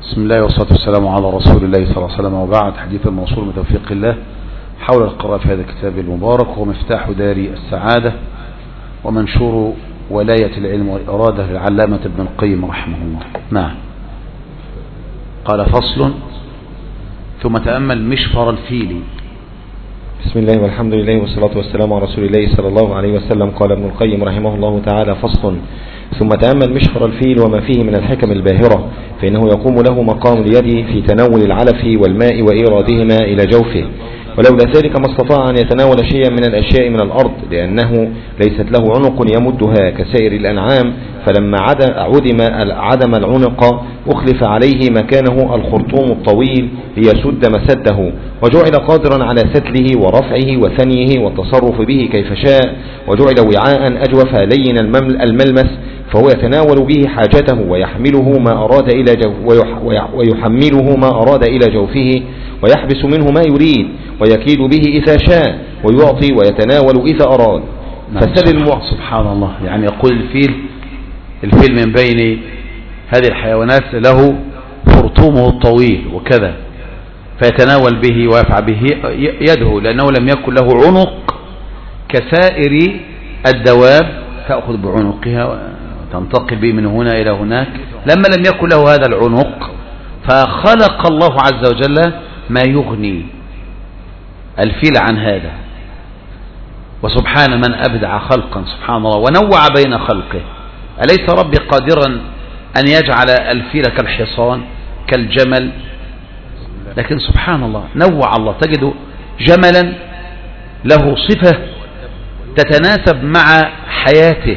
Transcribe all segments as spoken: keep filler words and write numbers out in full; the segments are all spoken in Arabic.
بسم الله والصلاة والسلام على رسول الله صلى الله عليه وسلم، وبعد. حديث الموصول من توفيق الله حول القراءة في هذا الكتاب المبارك، هو مفتاح دار السعادة ومنشور ولاية العلم والإرادة للعلامة ابن القيم رحمه الله. نعم. قال: فصل. ثم تأمل مشفر الفيل. بسم الله والحمد لله والصلاة والسلام على رسول الله صلى الله عليه وسلم. قال ابن القيم رحمه الله تعالى: فصل. ثم تأمل مشفر الفيل وما فيه من الحكم الباهرة، فإنه يقوم له مقام اليد في تناول العلف والماء وإيرادهما إلى جوفه، ولولا ذلك ما استطاع أن يتناول شيئا من الأشياء من الأرض، لأنه ليست له عنق يمدها كسائر الأنعام، فلما عدم عدم العنق أخلف عليه مكانه الخرطوم الطويل ليسد مسده، وجعل قادرا على سدله ورفعه وثنيه والتصرف به كيف شاء، وجعل وعاء أجوف لين الملمس، فهو يتناول به حاجته ويحمله ما أراد إلى جو ويحمله ما أراد إلى جوفه، ويحبس منه ما يريد، ويكيد به إذا شاء، ويعطي ويتناول إذا أراد. فسل المع... سبحان الله. يعني يقول الفيل الفيل من بين هذه الحيوانات له خرطومه الطويل وكذا، فيتناول به ويفعل به يده، لأنه لم يكن له عنق كسائر الدواب تأخذ بعنقها وتنتقل به من هنا إلى هناك. لما لم يكن له هذا العنق فخلق الله عز وجل ما يغني الفيل عن هذا. وسبحان من أبدع خلقا، سبحان الله، ونوع بين خلقه. أليس ربي قادرا أن يجعل الفيل كالحصان كالجمل؟ لكن سبحان الله نوع الله، تجد جملا له صفة تتناسب مع حياته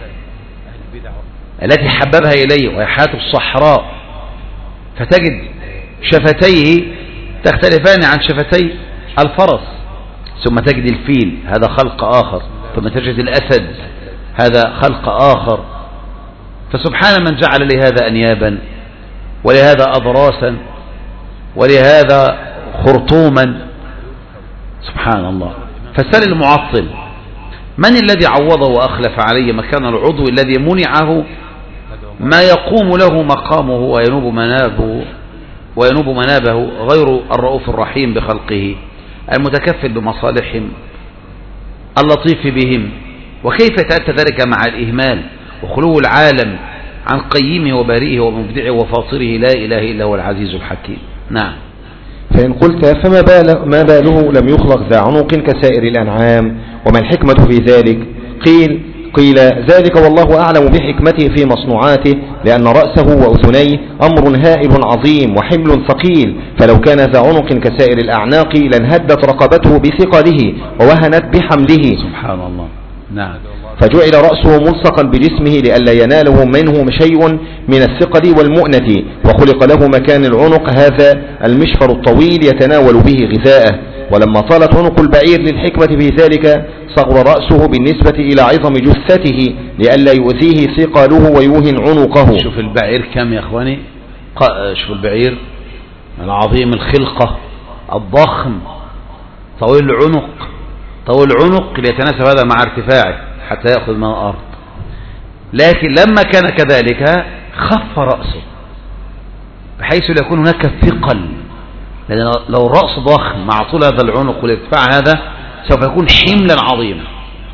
التي حببها إليه، وهي حياة الصحراء، فتجد شفتيه تختلفان عن شفتي الفرس. ثم تجد الفيل هذا خلق آخر، ثم تجد الأسد هذا خلق آخر. فسبحان من جعل لهذا أنيابا، ولهذا أضراسا، ولهذا خرطوما. سبحان الله. فسأل المعطل: من الذي عوضه وأخلف عليه مكان العضو الذي منعه ما يقوم له مقامه وينوب منابه وينوب منابه غير الرؤوف الرحيم بخلقه المتكفل بمصالحهم اللطيف بهم؟ وكيف يتأتى ذلك مع الإهمال وخلو العالم عن قيمه وبارئه ومبدعه وفاطره لا إله إلا هو العزيز الحكيم. نعم. فإن قلت: فما بال ما باله لم يخلق ذا عنق كسائر الأنعام، وما الحكمة في ذلك؟ قيل قيل ذلك والله أعلم بحكمته في مصنوعاته، لأن رأسه وأذنيه أمر هائل عظيم وحمل ثقيل، فلو كان ذا عنق كسائر الأعناق لانهدت رقبته بثقله ووهنت بحمله. سبحان الله. نعم. فجعل رأسه ملصقا بجسمه لئلا يناله منه شيء من الثقل والمؤنة، وخلق له مكان العنق هذا المشفر الطويل يتناول به غذاءه. ولما طالت عنق البعير للحكمة في ذلك صغر رأسه بالنسبة إلى عظم جثته لئلا يؤذيه ثقله ويوهن عنقه. شوف البعير كم يا أخواني، شوف البعير العظيم الخلقة الضخم طويل العنق، طويل العنق ليتناسب هذا مع ارتفاعه حتى يأخذ من الأرض. لكن لما كان كذلك خف رأسه بحيث لا يكون هناك ثقل، لأن لو الرأس ضخم مع طول هذا العنق والارتفاع هذا سوف يكون حملا عظيما،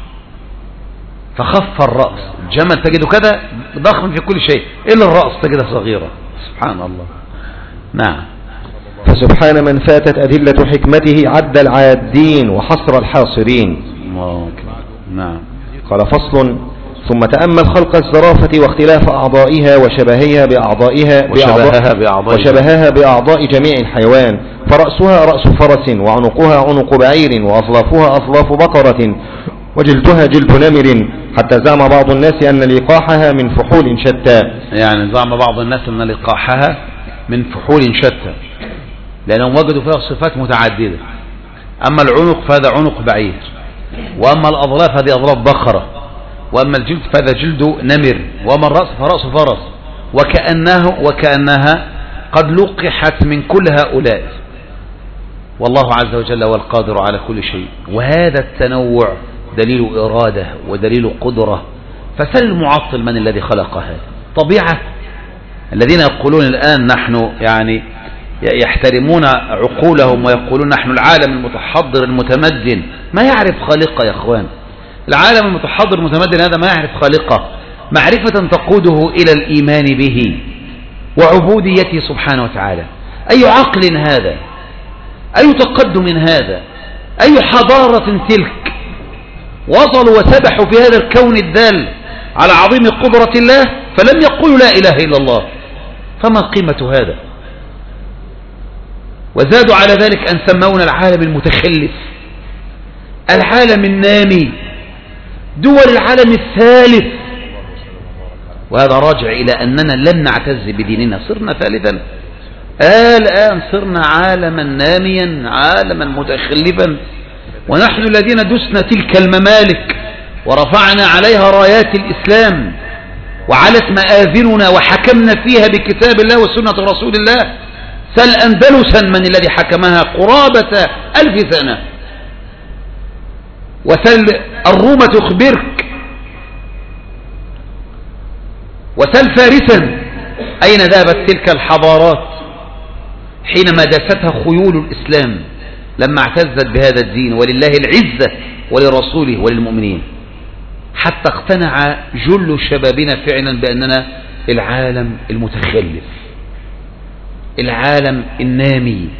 فخف الرأس. الجمل تجده كذا ضخم في كل شيء إلا الرأس تجده صغيرة. سبحان الله. نعم. فسبحان من فاتت أدلة حكمته عد العادين وحصر الحاصرين. نعم. قال: فصل. ثم تأمل خلق الزرافة واختلاف أعضائها وشبهها بأعضائها وشبهها بأعضاء, وشبهها بأعضاء جميع الحيوان، فرأسها رأس فرس، وعنقها عنق بعير، وأظلافها أظلاف بقرة، وجلدها جلد نمر، حتى زعم بعض الناس أن لقاحها من فحول شتى. يعني زعم بعض الناس أن لقاحها من فحول شتى، لأنهم وجدوا فيها صفات متعددة. أما العنق فهذا عنق بعير، وأما الأظلاف هذه أظلاف بقرة، وأما الجلد فهذا جلد نمر، وأما الرأس فرأس فرس، وكأنه وكأنها قد لقحت من كل هؤلاء. والله عز وجل هو القادر على كل شيء، وهذا التنوع دليل إرادة ودليل قدرة. فسل المعطل: من الذي خلق هذا؟ طبيعة الذين يقولون الآن نحن يعني يحترمون عقولهم ويقولون نحن العالم المتحضر المتمدن، ما يعرف خالقه يا اخوان. العالم المتحضر المتمدن هذا ما يعرف خالقه معرفة تقوده إلى الإيمان به وعبوديته سبحانه وتعالى. أي عقل هذا؟ أي تقدم هذا؟ أي حضارة تلك؟ وصلوا وسبحوا في هذا الكون الدال على عظيم قدرة الله فلم يقولوا لا إله إلا الله. فما قيمة هذا؟ وزادوا على ذلك أن سمونا العالم المتخلف، العالم النامي، دول العالم الثالث. وهذا راجع إلى أننا لم نعتز بديننا، صرنا ثالثا. الآن صرنا عالما ناميا، عالما متخلفا، ونحن الذين دسنا تلك الممالك ورفعنا عليها رايات الإسلام وعلت مآذننا وحكمنا فيها بكتاب الله وسنة رسول الله. سل أندلسا من الذي حكمها قرابة ألف سنة، وسل الروم تخبرك، وسل فارسا أين ذهبت تلك الحضارات حينما داستها خيول الإسلام لما اعتزت بهذا الدين، ولله العزة ولرسوله وللمؤمنين، حتى اقتنع جل شبابنا فعلا بأننا العالم المتخلف، العالم النامي،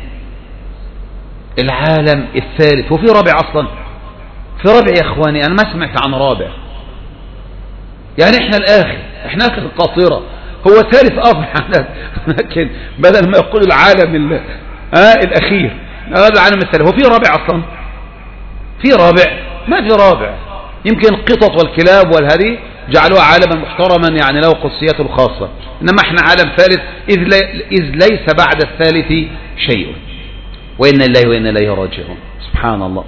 العالم الثالث. وفي رابع أصلا، في رابع يا إخواني، أنا ما سمعت عن رابع. يعني إحنا الآخر، إحنا آخر القاطرة، هو ثالث أربع، لكن بدل ما يقول العالم آه الأخير هذا العالم الثالث، وفي رابع أصلا؟ في رابع؟ ما في رابع. يمكن القطط والكلاب والهذه جعلوها عالما محترما يعني له قدسيته الخاصة، إنما احنا عالم ثالث إذ, إذ ليس بعد الثالث شيء. وإنا الله وإنا إليه راجعون. سبحان الله.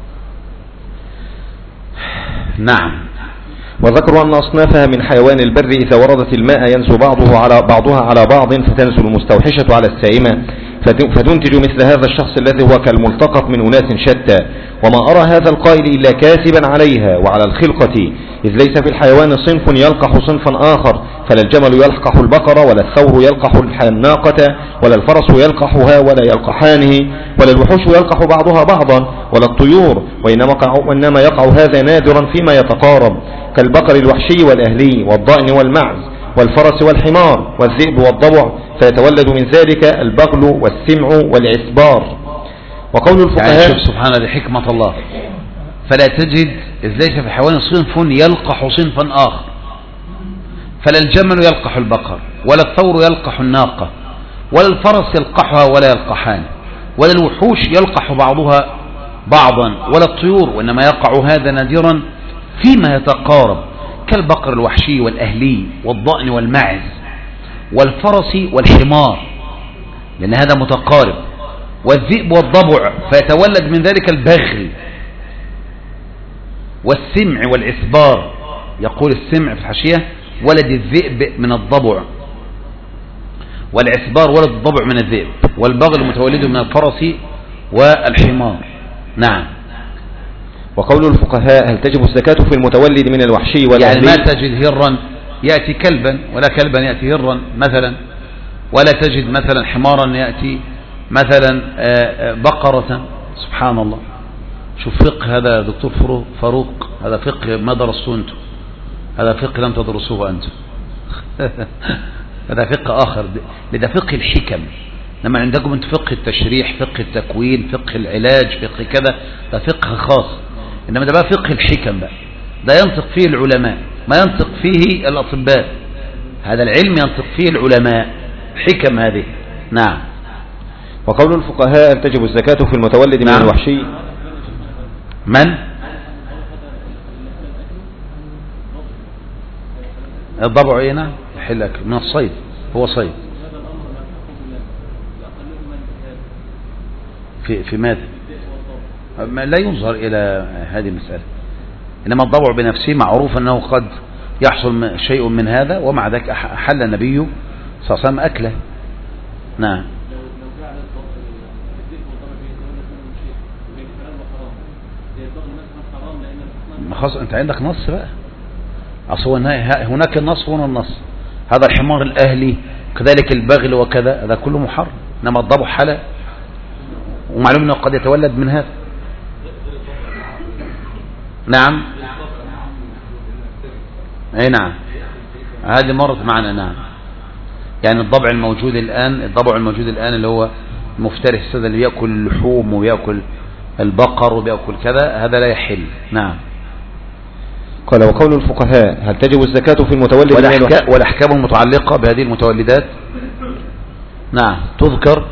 نعم. وذكروا أن أصنافها من حيوان البر إذا وردت الماء ينزو بعضه على بعضها على بعض فتنزل المستوحشة على السائمة فتنتج مثل هذا الشخص الذي هو كالملتقط من أناس شتى. وما أرى هذا القائل إلا كاذبا عليها وعلى الخلقة، إذ ليس في الحيوان صنف يلقح صنفا آخر، فلا الجمل يلقح البقرة ولا الثور يلقح الناقة ولا الفرس يلقحها ولا يلقحانه ولا الوحوش يلقح بعضها بعضا ولا الطيور، وإنما يقع هذا نادرا فيما يتقارب كالبقر الوحشي والأهلي والضأن والمعز والفرس والحمار والذئب والضبع، فيتولد من ذلك البغل والسمع والعسبار. وقول الفقهاء يعني شوف سبحان الله حكمة الله، فلا تجد إذ ليس في الحيوان صنف يلقح صنفا آخر، فلا الجمل يلقح البقر ولا الثور يلقح الناقة ولا الفرس يلقحها ولا يلقحان ولا الوحوش يلقح بعضها بعضا ولا الطيور، وإنما يقع هذا نادرا فيما يتقارب كالبقر الوحشي والأهلي والضأن والمعز والفرس والحمار، لأن هذا متقارب، والذئب والضبع، فيتولد من ذلك البغل والسمع والعسبار. يقول السمع في الحاشية ولد الذئب من الضبع، والعسبار ولد الضبع من الذئب، والبغل متولد من الفرس والحمار. نعم. وقول الفقهاء هل تجب الزكاة في المتولد من الوحشي والأهلي؟ يعني ما تجد هرا يأتي كلبا ولا كلبا يأتي هرا مثلا، ولا تجد مثلا حمارا يأتي مثلا بقرة. سبحان الله. شوف فقه هذا دكتور فاروق، هذا فقه ما درسوه أنتم، هذا فقه لم تدرسوه أنتم. هذا فقه آخر، ده فقه الحكم. لما عندكم أنت فقه التشريح، فقه التكوين، فقه العلاج، فقه كذا، ده فقه خاص. إنما ده بقى فقه الحكم بقى، ده ينطق فيه العلماء ما ينطق فيه الأطباء، هذا العلم ينطق فيه العلماء، حكم هذه. نعم. وقول الفقهاء هل تجب الزكاة في المتولد من نعم. الوحشي؟ من؟ الضبع ايه؟ نعم يحلك من الصيد، هو صيد. في في ماذا؟ لا ينظر إلى هذه المسألة، إنما الضبع بنفسه معروف أنه قد يحصل شيء من هذا، ومع ذلك أحل النبي صلى الله عليه وسلم أكله. نعم. خلاص أنت عندك نص بقى، أصل هناك النص وهنا النص. هذا الحمار الأهلي كذلك البغل وكذا، هذا كله محرم. إنما الضبع حلال، ومعلوم أنه قد يتولد من هذا. نعم، أي نعم، هذه مرت معنا. نعم، يعني الضبع الموجود الآن، الضبع الموجود الآن اللي هو مفترس السادة، اللي بيأكل اللحوم وبيأكل البقر وبيأكل كذا، هذا لا يحل. نعم. قال وقول الفقهاء هل تجب الزكاة في المتولد والأحكام, والأحكام المتعلقة بهذه المتولدات نعم تذكر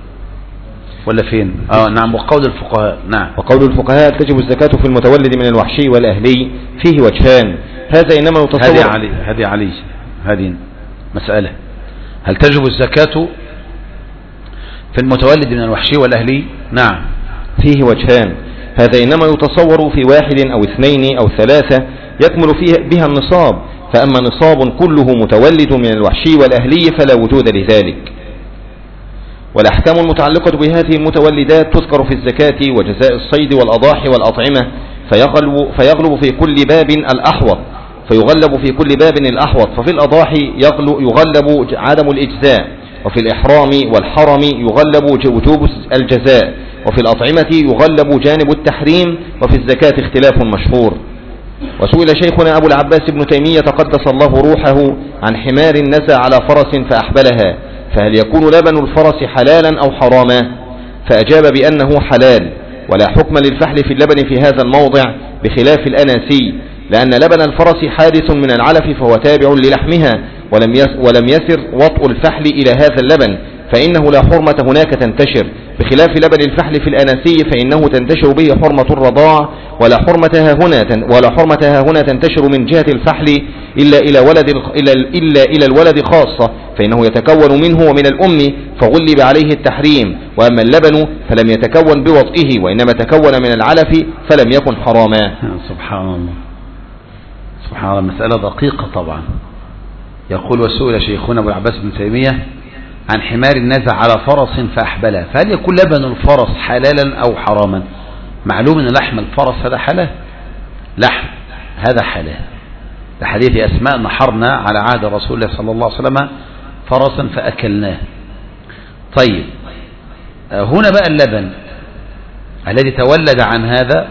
ولا فين؟ آه نعم. وقول الفقهاء نعم وقول الفقهاء هل تجب الزكاة في المتولد من الوحشي والأهلي فيه وجهان. هذا إنما يتصور. هذه علي هذه علي هذه مسألة. هل تجب الزكاة في المتولد من الوحشي والأهلي؟ نعم فيه وجهان. هذا إنما يتصور في واحد أو اثنين أو ثلاثة يكمل فيها بها النصاب، فأما نصاب كله متولد من الوحشي والأهلي فلا وجود لذلك. والأحكام المتعلقة بهذه المتولدات تذكر في الزكاة وجزاء الصيد والأضاحي والأطعمة، فيغلب, فيغلب في كل باب الأحوط فيغلب في كل باب الأحوط ففي الأضاحي يغلب عدم الإجزاء، وفي الإحرام والحرم يغلب وجوب الجزاء، وفي الأطعمة يغلب جانب التحريم، وفي الزكاة اختلاف مشهور. وسئل شيخنا أبو العباس ابن تيمية قدس الله روحه عن حمار نزى على فرس فأحبلها، فهل يكون لبن الفرس حلالا أو حراما؟ فأجاب بأنه حلال، ولا حكم للفحل في اللبن في هذا الموضع بخلاف الأناسي، لأن لبن الفرس حادث من العلف فهو تابع للحمها، ولم يسر وطء الفحل إلى هذا اللبن، فإنه لا حرمة هناك تنتشر، بخلاف لبن الفحل في الأناسي فإنه تنتشر به حرمة الرضاع، ولا حرمتها هنا ولا حرمتها هنا تنتشر من جهة الفحل إلا إلى ولد إلا إلا إلى الولد خاصة، فإنه يتكون منه ومن الأم فغلب عليه التحريم، وأما اللبن فلم يتكون بوطئه وإنما تكون من العلف فلم يكن حراما. سبحان الله سبحان الله، مسألة دقيقة طبعا. يقول وسئل شيخنا أبو العباس بن تيمية عن حمار نزع على فرس فأحبلها، فهل يكون لبن الفرس حلالا أو حراما؟ معلوم أن لحم الفرس هذا حلال، لحم هذا حلال، لحديث أسماء نحرنا على عهد رسول الله صلى الله عليه وسلم فرسا فأكلناه. طيب هنا بقى اللبن الذي تولد عن هذا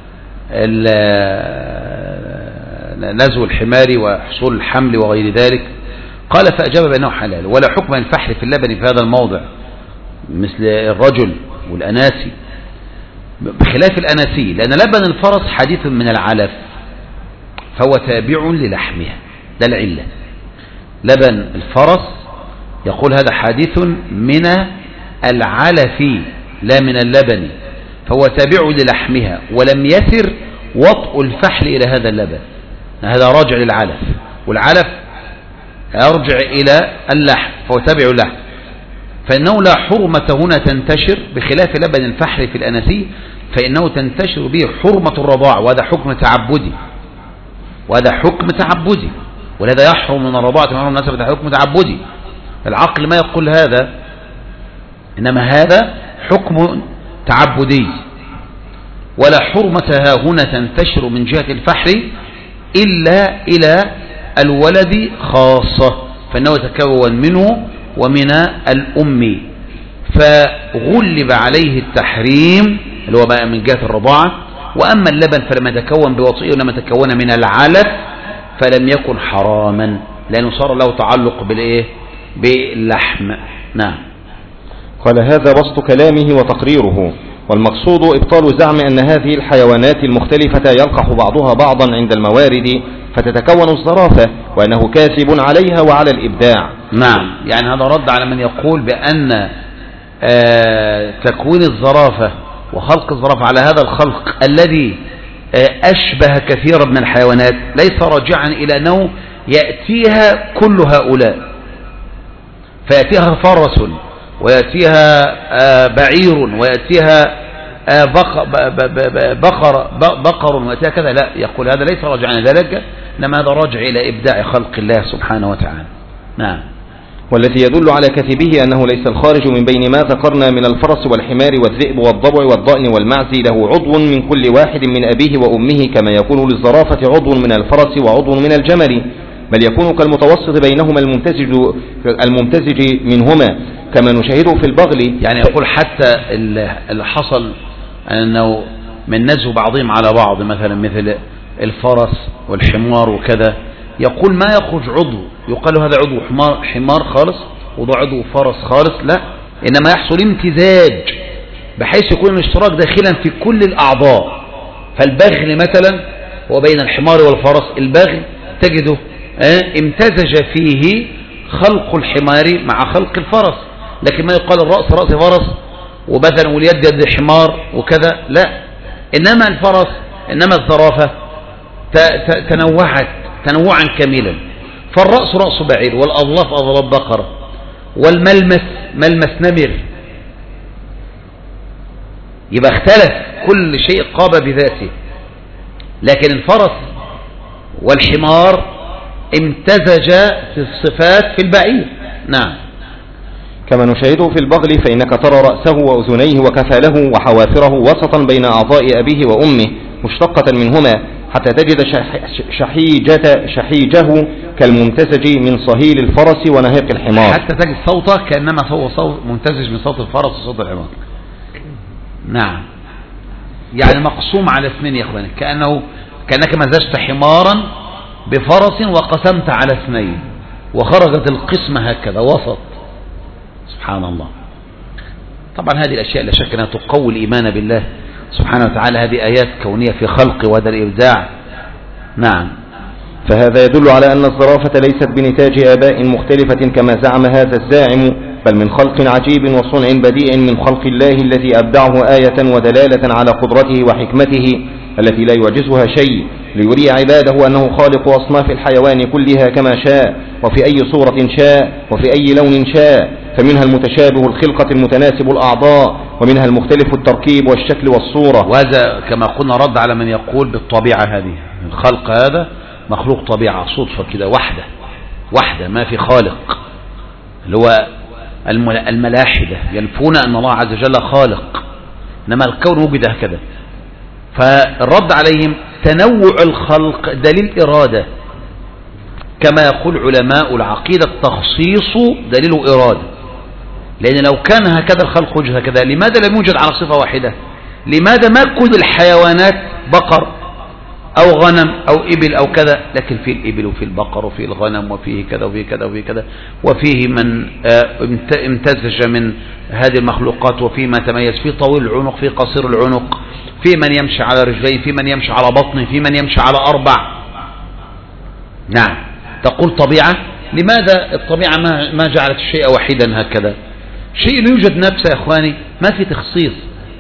نزو الحمار وحصول الحمل وغير ذلك، قال فأجاب بأنه حلال، ولا حكم الفحل في اللبن في هذا الموضع مثل الرجل والأناسي، بخلاف الأناسي، لأن لبن الفرس حديث من العلف فهو تابع للحمها، ده العلة. لبن الفرس يقول هذا حديث من العلف لا من اللبن، فهو تابع للحمها، ولم يسر وطء الفحل إلى هذا اللبن، هذا راجع للعلف، والعلف يرجع إلى اللحم فهو تابع اللحم، فإنه لا حرمة هنا تنتشر، بخلاف لبن الفحل في الأناسي فإنه تنتشر به حرمة الرضاع، وهذا حكم تعبدي، وهذا حكم تعبدي، ولهذا يحرم من الرضاعة من مناسبة حكم تعبدي. العقل ما يقول هذا، إنما هذا حكم تعبدي، ولا حرمتها هنا تنتشر من جهة الفحل إلا إلى الولد خاصة، فإنه يتكون منه ومن الأم، فغلب عليه التحريم اللي هو بقى من جهة الرضاعة، وأما اللبن فلما يتكون بوطئه ولما يتكون من العلف فلم يكن حراما، لأنه صار له تعلق بالإيه؟ باللحم. نعم. قال هذا بسط كلامه وتقريره، والمقصود إبطال زعم أن هذه الحيوانات المختلفة يلقح بعضها بعضا عند الموارد فتتكون الزرافة، وأنه كاسب عليها وعلى الإبداع. نعم، يعني هذا رد على من يقول بأن آه تكوين الزرافة وخلق الزرافة على هذا الخلق الذي آه أشبه كثيرا من الحيوانات ليس راجعا إلى أنه يأتيها كل هؤلاء، فيأتيها فرس ويأتيها آه بعير ويأتيها آه بقر بقر ويأتيها كذا، لا، يقول هذا ليس راجعا إلى ذلك، إنما هذا راجع إلى إبداع خلق الله سبحانه وتعالى. نعم. والذي يدل على كذبه أنه ليس الخارج من بين ما ذكرنا من الفرس والحمار والذئب والضبع والضأن والمعز له عضو من كل واحد من أبيه وأمه، كما يكون للزرافة عضو من الفرس وعضو من الجمل، بل يكون كالمتوسط بينهما الممتزج, الممتزج منهما كما نشاهده في البغل. يعني يقول حتى اللي حصل أنه من نزو بعضهم على بعض، مثلا مثل الفرس والحمار وكذا، يقول ما يخرج عضو يقال هذا عضو حمار, حمار خالص وده عضو فرس خالص، لا، إنما يحصل امتزاج بحيث يكون الاشتراك داخلا في كل الأعضاء. فالبغل مثلا هو بين الحمار والفرس، البغل تجده امتزج فيه خلق الحمار مع خلق الفرس، لكن ما يقال الرأس رأس فرس وبثلا واليد يد حمار وكذا، لا، إنما الفرس إنما الزرافة تنوعت تنوعا كاملا، فالرأس رأس بعير والأظلاف أظلاف بقرة والملمس ملمس نمر، يبقى اختلف كل شيء قاب بذاته. لكن الفرس والحمار امتزج في الصفات في البعير. نعم. كما نشاهده في البغل، فإنك ترى رأسه وأذنيه وكفاله وحوافره وسطا بين أعضاء أبيه وأمه مشتقة منهما، حتى تجد شحيجة شحيجه كالممتزج من صهيل الفرس ونهيق الحمار، حتى تجد صوته كأنما هو صوت ممتزج من صوت الفرس وصوت الحمار. نعم، يعني مقسوم على اثنين يا اخواني، كأنه كأنك مزجت حمارا بفرس وقسمت على اثنين وخرجت القسمة هكذا وسط. سبحان الله. طبعا هذه الأشياء لا شك أنها تقوي الإيمان بالله سبحانه وتعالى، هذه آيات كونية في خلق وهذا الإبداع. نعم. فهذا يدل على أن الزرافة ليست بنتاج آباء مختلفة كما زعم هذا الزاعم، بل من خلق عجيب وصنع بديع من خلق الله الذي أبدعه آية ودلالة على قدرته وحكمته التي لا يعجزها شيء، ليري عباده أنه خالق أصناف الحيوان كلها كما شاء وفي أي صورة شاء وفي أي لون شاء، فمنها المتشابه الخلقة المتناسب الأعضاء، ومنها المختلف التركيب والشكل والصورة. وهذا كما قلنا رد على من يقول بالطبيعة، هذه الخلق هذا مخلوق طبيعة صدفة كده واحدة واحدة ما في خالق، اللي هو الملاحدة ينفون أن الله عز وجل خالق، إنما الكون وجد هكذا. فالرد عليهم تنوع الخلق دليل إرادة، كما يقول علماء العقيدة التخصيص دليل إرادة، لأن لو كان هكذا الخلق وجد هكذا لماذا لم يوجد على صفة واحدة؟ لماذا ما كل الحيوانات بقر أو غنم أو إبل أو كذا، لكن في الإبل وفي البقر وفي الغنم وفيه كذا وفيه كذا وفيه كذا، وفيه من امتزج من هذه المخلوقات، وفيه ما تميز، في طويل العنق في قصير العنق، في من يمشي على رجليه، في من يمشي على بطنه، في من يمشي على أربع. نعم. تقول طبيعة، لماذا الطبيعة ما ما جعلت الشيء واحدا هكذا؟ شيء يوجد نفسه يا إخواني ما في تخصيص،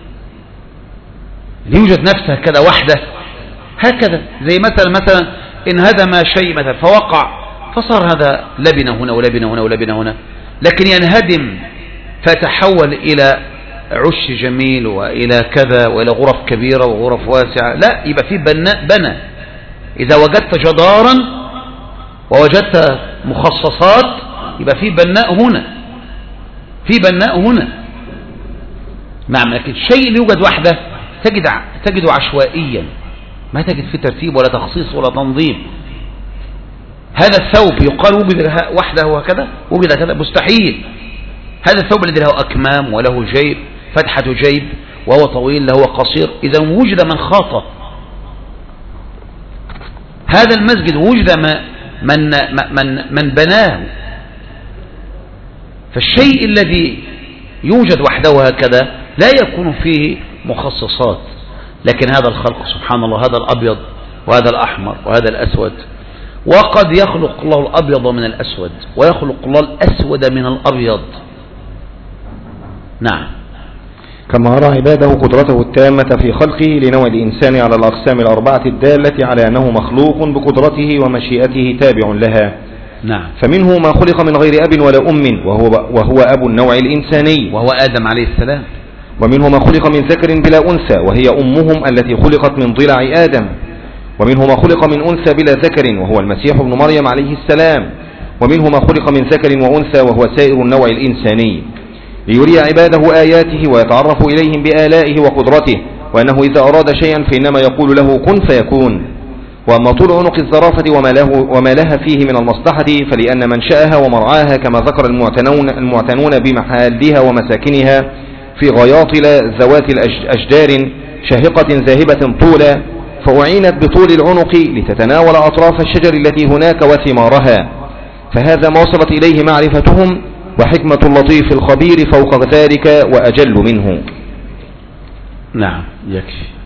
يوجد نفسه هكذا وحده هكذا، زي مثلا مثلا إن هدم شيء مثلا فوقع فصار هذا لبنة هنا ولبنة هنا ولبنة هنا، لكن ينهدم فتحول إلى عش جميل وإلى كذا وإلى غرف كبيرة وغرف واسعة، لا، يبقى في بناء بنى. إذا وجدت جدارا ووجدت مخصصات يبقى في بناء هنا، في بناء هنا. نعم. لكن الشيء اللي يوجد وحده تجد تجده عشوائيا، ما تجد فيه ترتيب ولا تخصيص ولا تنظيم. هذا الثوب يقال وجد وحده وهكذا وجد كذا، مستحيل. هذا الثوب الذي له أكمام وله جيب فتحة جيب وهو طويل له قصير، إذا وجد من خاطه. هذا المسجد وجد من من من بناه. فالشيء الذي يوجد وحده هكذا لا يكون فيه مخصصات، لكن هذا الخلق سبحان الله، هذا الأبيض وهذا الأحمر وهذا الأسود، وقد يخلق الله الأبيض من الأسود ويخلق الله الأسود من الأبيض. نعم. كما أرى عباده قدرته التامة في خلقه لنوع الإنسان على الأقسام الأربعة الدالة على أنه مخلوق بقدرته ومشيئته تابع لها. نعم. فمنه ما خلق من غير أب ولا أم وهو, وهو أب النوع الإنساني وهو آدم عليه السلام. ومنه ما خلق من ذكر بلا أنثى وهي أمهم التي خلقت من ضلع آدم. ومنه ما خلق من أنثى بلا ذكر وهو المسيح ابن مريم عليه السلام. ومنه ما خلق من ذكر وأنثى وهو سائر النوع الإنساني، ليري عباده آياته ويتعرف إليهم بآلائه وقدرته، وأنه إذا أراد شيئا فإنما يقول له كن فيكون. وأما طول عنق الزرافة وما, له وما لها فيه من المصلحة فلأن منشأها ومرعاها كما ذكر المعتنون, المعتنون بمحالها ومساكنها في غياطل ذوات الأشجار شاهقة ذاهبة طولا، فأعينت بطول العنق لتتناول أطراف الشجر التي هناك وثمارها، فهذا ما وصلت إليه معرفتهم، وحكمة اللطيف الخبير فوق ذلك وأجل منه. نعم يكفي.